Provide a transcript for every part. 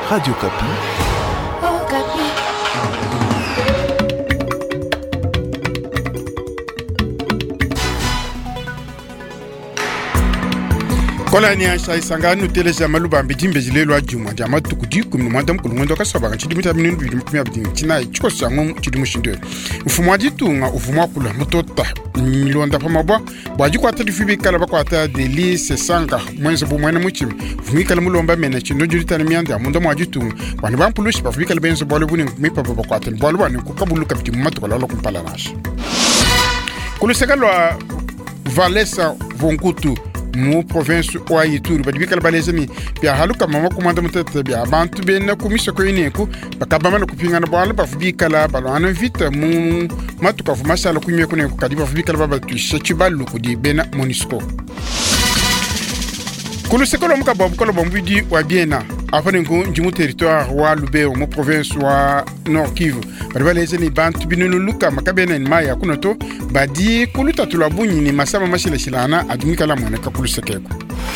Radio Kapi. Kapi. Kola ni asha isanganu teleja maluba mbijimbe jilelo ajuma jama tukudi kumnumanda mkulungondo kasaba chidimita minunu bidimya bidin china ichiko sango chidimushinde ufumwaji tunga ufumwa kula mutota milonda pamabwa bwaji kwata difibi kala bakwata deli sesanga mwenzo bo mwana muchim fumika mulomba mena chindo jurita mianda munda mwaji tunga bani bampulushi bafika lebenzo bole buni mipa bakwata bole bani kukabulu kapiti mumatu kola lo kumpala nash kulisekalwa Valesa Vonkutu mu province wa Ituri badibikala balezeni bya haluka mama komanda mutete bya bantu bena kumisa ko ineku bakabama no kupingana bwala bafubikala balwana vita mu matuka fumasala kunye ko ne ko kadiba fubikala baba tuishachibalu kudi bena monisco kulusekolo mukababu kolo bombidi wa biena afane ngo njimu territoire wa Lubero mu province wa Nord Kivu balezeni bantu binunu luka makabena en maya kunoto badi kuluta tulabunyi ni masama mashile shilana adumikala mwaneka kulusekeko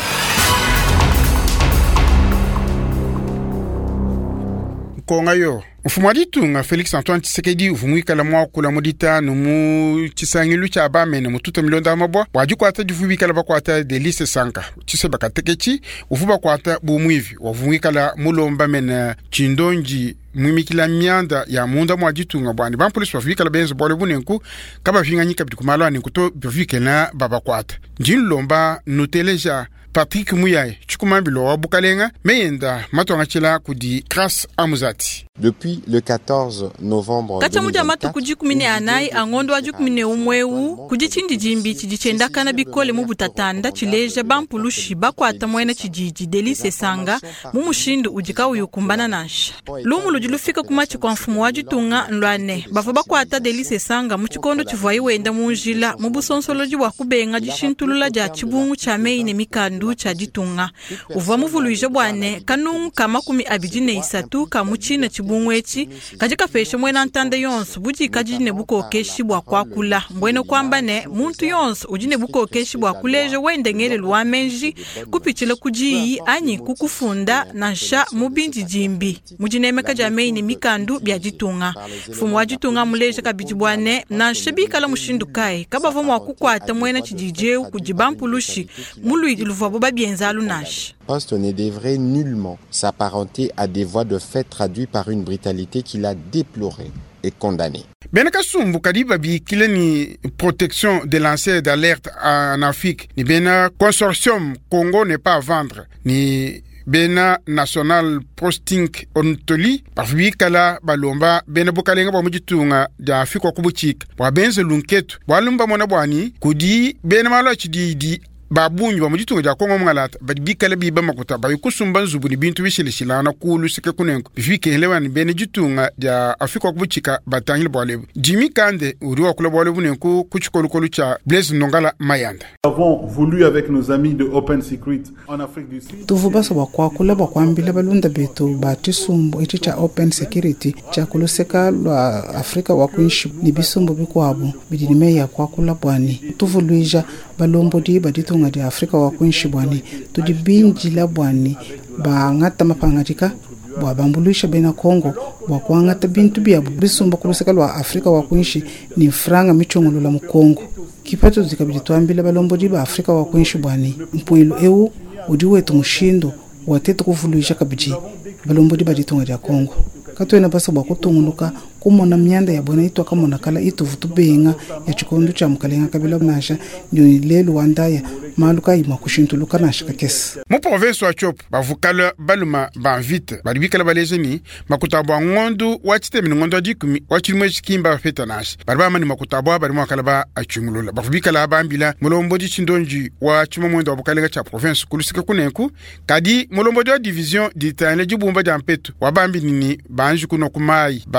kongayo ufumwadi tunga Felix Antoine Tshisekedi ufumwikala mwakula mudita numu chisangilu cha bame na mututa milionda mabwa waju kwata jufubikala bakwata delise sanka chisebaka tekechi ufuba kwata bumwivi wafumwikala mulomba mena chindonji mwimikila mianda ya munda mwajitunga bwani bampolisi bafubikala benzo bole bunenku kaba finganyika bitukumalo ni kuto bafubikela babakwata njinlomba nuteleja Patrick Mouyaye chukumambilo wa Bukalenga meyenda matwanga chela kudi Kras Amuzati. Depuis le 14 novembre kacha muja matu kujikumine anai angondo ajukumine umweu kujichindi jimbi chijichenda kana bikole mubutatanda chileja bampulushi bakwata mwena chijiji delise sanga mumushindu ujika uyukumbana nasha lumu lujulufika kumachi kwa mfumu wajitunga nlwane bafa bakwata delise sanga muchikondo chivai wenda munjila mubusonsoloji wakubenga jishintulula ja chibungu cha meine mikandu cha jitunga uva muvuluije bwane kanungu kama kumi abijine isatu kamuchina bungwechi kajika feshe mwena ntande yonsu buji kajine buko keshi bwa kwakula mbwene kwamba ne muntu yonsu ujine buko keshi bwa kuleje wende ngere lwa menji kupichile kujiyi anyi kukufunda na nsha mubinji jimbi mujine meka jamei ni mikandu bya jitunga fumu wa jitunga muleje kabijibwane na nshabika la mushindu kai kabavo mwa kukwata mwena chijijeu kujibampulushi muluidi luvabo babienzalu nashi poste ne devrait nullement s'apparenter à des voies de fait traduites par une brutalité qu'il a déplorée et condamnée. Benaka sumbu kadiba bi kileni protection des lanceurs d'alerte en Afrique ni bena consortium Congo n'est pas à vendre ni bena national posting ontoli parfubi kala balomba bena bokalenga ba mujitunga da Afrika kubuchika wa benze lunketu walumba mona bwani kudi bena malo chidi babunyu ba mujitunga ja Kongo mngalata badibikala biba makuta ba kusumba nzubu ni bintu bishilishilana kulu sike kunenko bifike helewani bene jitunga ja Afrika kubuchika batangile bwalebu Jimmy Kande uriwa kula bwalebu nenko kuchikolukolu cha Blaise Nongala Mayanda. Nous avons voulu avec nos amis de Open Secret en Afrique du Sud tuvubasa bakwakula bakwambila balunda betu batisumbu ichi cha Open Security cha kuluseka lwa Afrika wakuishi ni bisumbu bikwabo bidinime ya kwakula bwani tuvuluija balombo di baditunga di Afrika wakuishi bwani tudibinjila bwani ba ngata mapangatika bwa bambulisha bena Kongo bwa kwangata bintu bya bisumbu kuluseka lwa Afrika wakuishi ni franga michongolo mu Kongo kipato zikabitwambila balombo di ba Afrika wakuishi bwani mpwilo eu udiwetu mushindo watete kuvuluisha kabiji balombo di baditunga di Kongo katwena basa bwa kutunguluka kumona myanda ya bona itwa kamona kala ituvutu benga ya chikondo cha mkalenga kabila nasha ni lelu wandaya maluka ima kushintuluka nasha kakesi mu province wa Chop bavukala baluma banvite balibikala balezeni makutabwa ngondu wachite ngondo dikumi wachimwe chikimba feta nasha barba mani makutabwa bari mwakala ba achungulula bafubikala bambila mulombo di chindonji wa chimomwendo abukalenga cha province kulusika kunenku kadi mulombo di division di tane jibumba jampetu wabambi nini banju kuno kumai bashala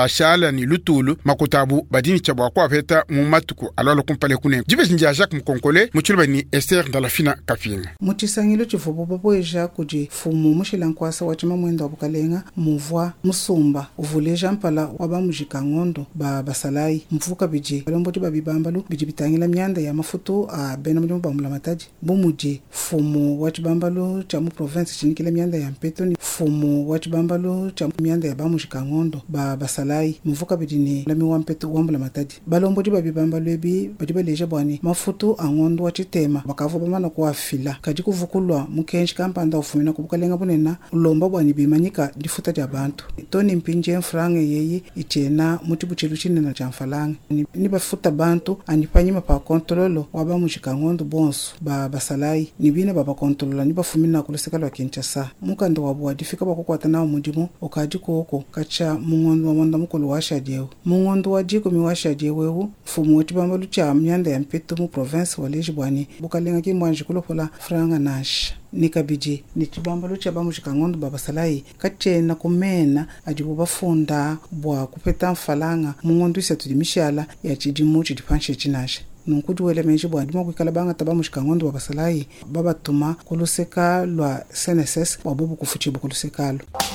Benda ni Lutulu makutabu badini chabwa kwa veta mumatuku alalo kumpale kune jibe njia Jacques Mkonkole muchulba ni Esther Dalafina Kapinga muchisangilo chivupo baboeja kuji fumu mushilankwasa wachima mwenda wabukalenga muvwa musumba uvuleja mpala waba mujika ngondo basalai mvuka biji balombo tiba bibambalu biji bitangila myanda ya mafutu a bena mujimba bamula mataji bumuji fumu wachibambalu cha mu province chinikile myanda ya mpeto ni fumu wachibambalu cha myanda ya bamujika ngondo basalai mvuka biji ni lami wa mpeto wambula mataji balombo tiba bibambalu ebi badiba leja bwani mafutu a ngondo wachitema bakavu bamana kwa fila kaji kuvukulwa mukenshi kampanda ufumina kubukalenga bunena ulomba bwani bimanyika difuta ja bantu toni mpinje mfrange yeyi ichena mutibuchelu chinena cha mfalanga ni bafuta bantu anipanyima pa kontrolo waba mushikangondo bonso basalai nibine baba kontrola ni bafumina kulesekala kinchasa mukando wabwa difika bakokwata nawo mudimo okaji koko kacha mungondo wa monda mukolo washa jewe mungondo wajiko miwasha jewe fumu wetibamba lucha myanda ya mpeto mu province waleji bwani bukalenga kimwanji kulopola franga nash nikabiji nichibamba lucha bamushikangondo babasalai kachena kumena ajibu bafunda bwa kupeta mfalanga mungondo isatu dimishala ya chidimu chidipanshe chinashe nunkudu wele menji bwa ndimo kwikala banga tabamushikangondo babasalai babatuma kuluseka lwa SNSS wabubu kufuchibu kulusekalo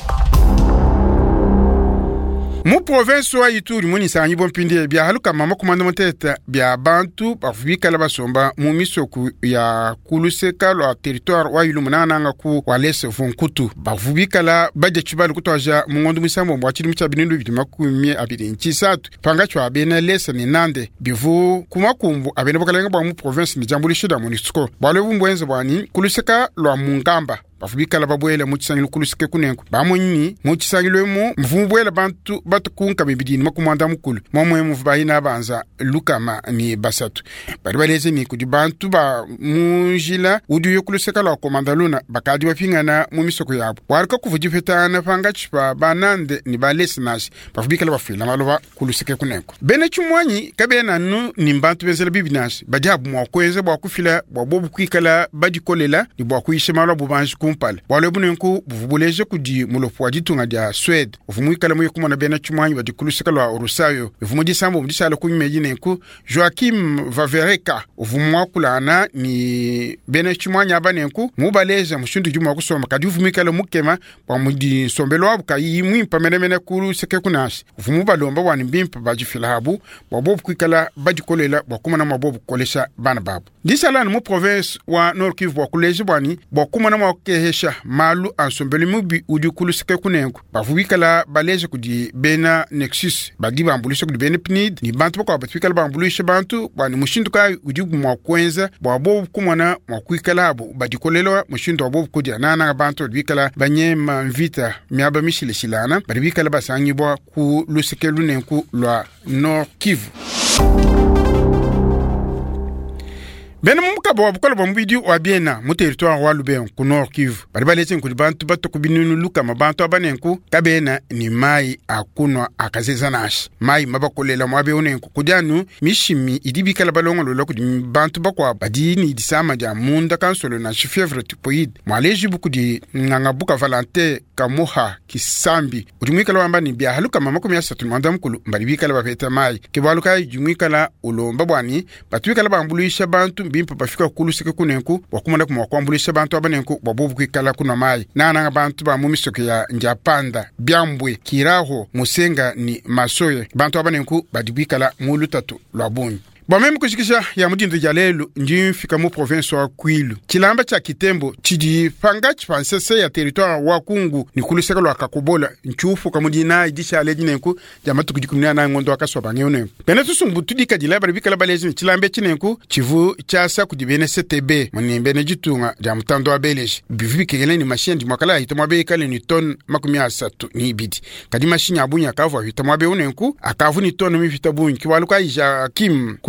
mu province wa Ituri muni sanyi bompinde bya haluka mama commandement teta bya bantu bafubikala basomba mu misoku ya kuluseka lwa territoire wa ilumana nga ku walese vonkutu bafubikala baje chibali kutoja mungondo misambo mwachiri mchabindu bitima kumie abiri nchisatu panga chwa bene lese ni nande bivu kumakumbu abene bokalenga bwa mu province ni jambuli shida munisco bwalevu mbwenze bwani kuluseka lwa mungamba bafubikala babwele muchisangilo kulusike kunenko bamonyini muchisangilo mu mvumbwele bantu batukunka bibidini makumanda mukulu momwe muvbayina banza lukama ni basatu bari baleze ni kudi bantu ba munjila udu yokuluseka la komanda luna bakadi bapingana mu misoko yabo warika kuvujifetana panga chipa banande ni balesinashi bafubikala bafila maloba kulusike kunenko bene chumwanyi kabena nu ni bantu benzela bibinashi bajabu mwakweze bwa kufila bwa bobu kwikala badikolela ni bwa kuishema lo bubanji kumpale wale bunenku buvubuleje kudi mulopwa ditunga dia Swede ufumwikala mu yokumana bena chumwanyi badikulusika lwa Urusayo ufumuji sambo mudishala kunyimeji nenku Joachim Vavereka ufumwa kulana ni bena chumwanyi abanenku mubaleje mushundu juma kusoma kadi ufumwikala mukema bwa mudi sombelo abuka yimwimpa menemene kulu seke kunashi ufumubalomba wani mbimpa bajifila habu wabobu kwikala badikolela wakumana mabobu kolesha bana babu disala mu province wa Nord Kivu wakuleje bwani wakumana mwakehesha malu ansombelo mubi udikulu seke kunenku bafubikala baleje kudi bena Nexus bagi bambulisha kudi bene PNID ni bantu bakwa batwikala bambulisha bantu bwani mushindu kai udigu mwakwenza bwabobu kumana mwakwikala habu badikolelo mushindu wabobu kudi anana bantu bikala banyema mvita miaba mishile shilana bikala basangi bwa ku luseke lunenku lwa Nord Kivu bena mukaba wabukala bambidi wabiena mu territoire wa Lubero ku Nord Kivu bari baletse nkuli bantu batokubinunu luka mabantu abanenku kabena ni mai akunwa akazezanashi mai mabakolela mwabe onenku kujanu mishimi idibikala balongo lolo kudi bantu bakwa badini disama ja munda kansolo na fièvre typhoïde mwaleji bukudi nganga buka Valentin Kamoha Kisambi udimwikala wamba ni bya haluka mamako mya satu mwanda mkulu mbali bikala bapeta mai kibaluka jumwikala ulomba bwani batwikala bambulisha bantu bimpa bafika kulusika kunenku wakumana kumwakwambulisha bantu abanenku babobu kwikala kuna mai nana bantu ba mumisoke ya njapanda byambwe kiraho musenga ni masoye bantu abanenku badibikala mulutatu lwabuni Bwamemu kushikisha ya mudindo jalelo njimfika mu province wa Kwilu. Chilamba cha Kitembo chidi panga chipansese ya territoire wa Kungu ni kuluseka lwa Kakobola nchufu kamudina idisha alejinenku jamatu kujikumina na ngondo akaswa bangeone. Bena tusumbu tudika jilaba bikala balezi chilambe chinenku chivu chasa kudibene CTB mani bene jitunga jamutando abeleji. Bivu kegele ni machine di mwakala hitamwabe kale ni ton makumi asatu ni ibidi. Kadi machine abunya kavu hitamwabe unenku akavu ni ton mi fitabunyi kiwaluka ija Kim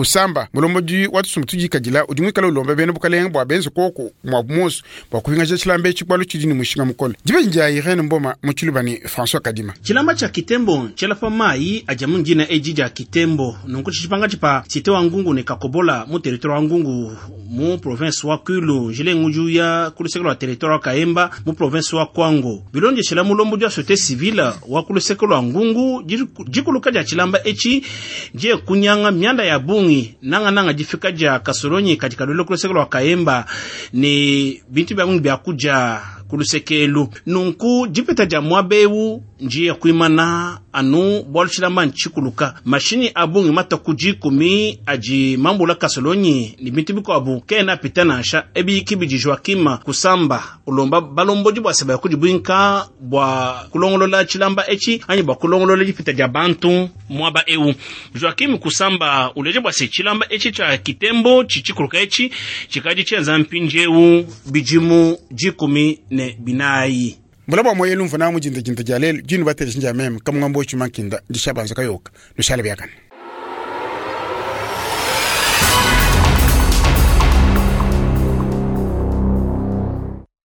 kusamba mulombo di watu sumtuji kajila udimwi kala ulomba bene bukale ngbo benzo koko mwabumos bakubinga je chilambe chikwalo chidini mushinga mukole jibe nja irene mboma muchilubani François Kadima chilamba cha Kitembo chelafa mai ajamu njina ejija Kitembo nonkuti chipanga chipa site wa Ngungu ne Kakobola mu territoire wa Ngungu mu province wa Kwilu jile nguju ya kulusekelo wa territoire wa Kaemba mu province wa Kwango bilonje chila mulombo dia société civile wa kulusekelo wa Ngungu jikuluka ja chilamba echi je kunyanga mianda ya bungi nanga jifika ja Kasoronyi katika dole kulusekelo wa Kaemba ni bintu bya mungu bya kuja kulusekelu nunku jipeta ja mwabewu njia kuimana anu bolchilamba nchikuluka mashini abungi mata kujikumi aji mambo la Kasolonyi ni bintu biko abu kena pitana sha ebi kibiji Joakim kusamba ulomba balombo jibwa seba kujibwinka bwa kulongolola chilamba echi anyi bwa kulongolola jipeta ja bantu mwaba ewu Joakim kusamba uleje bwa se chilamba echi cha Kitembo chichikuluka echi chikaji chenza mpinjewu bijimu jikumi ne binayi mulaba moyelu mfana mu jinda jalel jinu batere shinja mem kam ngambo chuma kinda dishabanza kayoka no shale byakana